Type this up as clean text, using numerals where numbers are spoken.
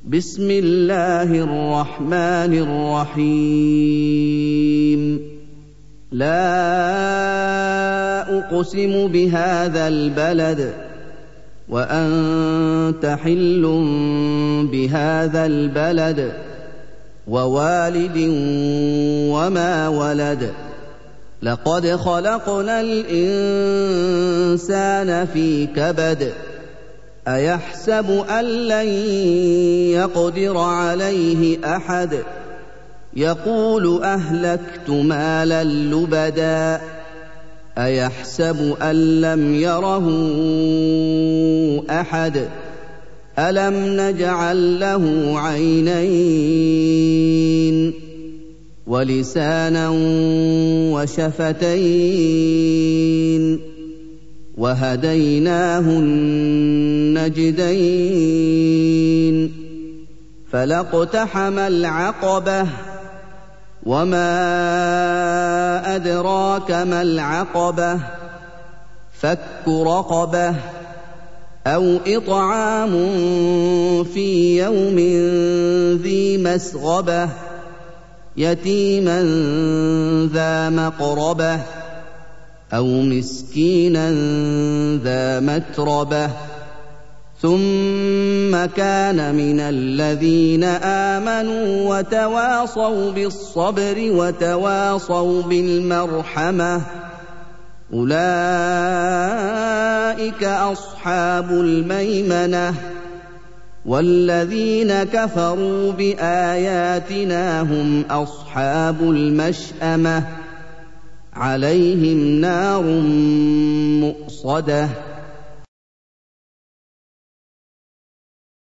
بسم الله الرحمن الرحيم لا أقسم بهذا البلد وأنت حل بهذا البلد ووالد وما ولد لقد خلقنا الإنسان في كبد أيحسب أن لن يقدر عليه أحد يقول أهلكت مالا لبدا أيحسب أن لم يره أحد ألم نجعل له عينين ولسانا وشفتين وهديناه النجدين فلاقتحم العقبة وما أدراك ما العقبة فك رقبة أو إطعام في يوم ذي مسغبة يتيما ذا مقربة أو مسكينا ذا متربة ثم كان من الذين آمنوا وتواصوا بالصبر وتواصوا بالمرحمة أولئك أصحاب الميمنة والذين كفروا بآياتنا هم أصحاب المشأمة عليهم نار مؤصدة